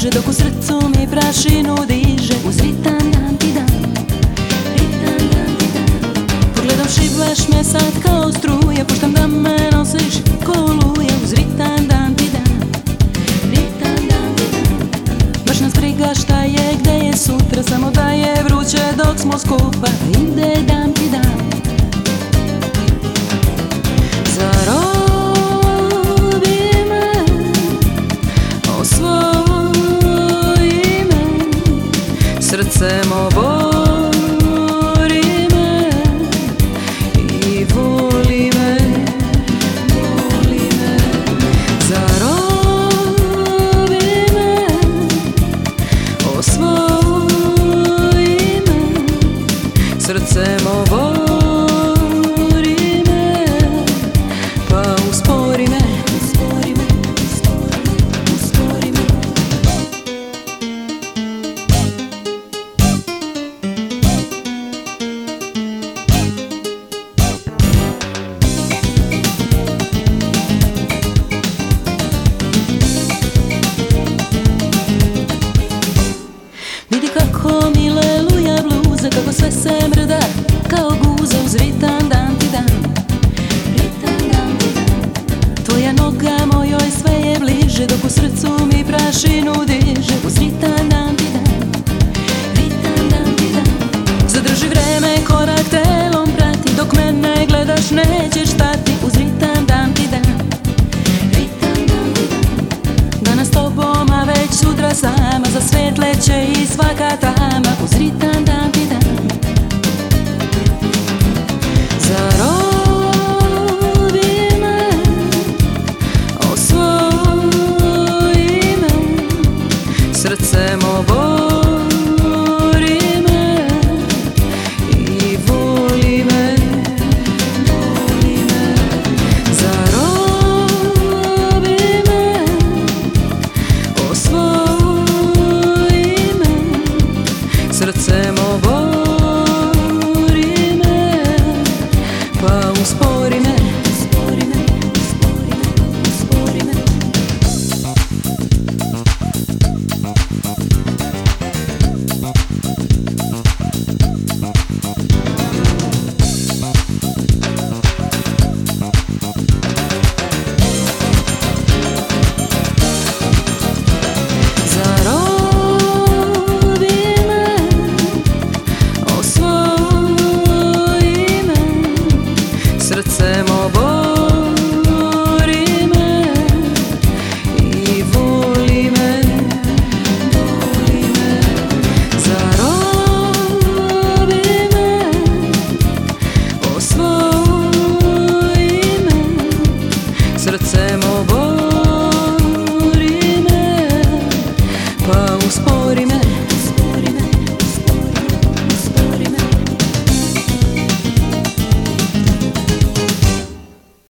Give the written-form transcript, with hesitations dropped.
bliže, dok u srcu mi prašinu diže. Uz ritam dan ti dan, ritam dan ti dan. Pogledom šiblaš me sad kao struja, puštam da me nosiš ko oluja. Uz ritam dan ti dan, ritam dan ti dan. Baš nas briga šta je, gde je sutra, samo da je vruće dok smo skupa. Ide dan ti dan. Zarobi me, osvoji me, srcem obori me i voli me, voli me. Zarobi me, osvoji me, srcem obori. Vidi kako mi leluja bluza, kako sve se mrda kao guza. Uz ritam dan ti dan, ritam dan ti dan. Tvoja noga mojoj sve je bliže, dok u srcu mi prašinu diže. Uz ritam dan ti dan, ritam dan ti dan. Zadrži vreme, korak telom prati, dok mene gledaš nećeš stati. Uz ritam dan ti dan, ritam dan ti dan. Danas tobom, a već sutra sama, za svet leće i svaka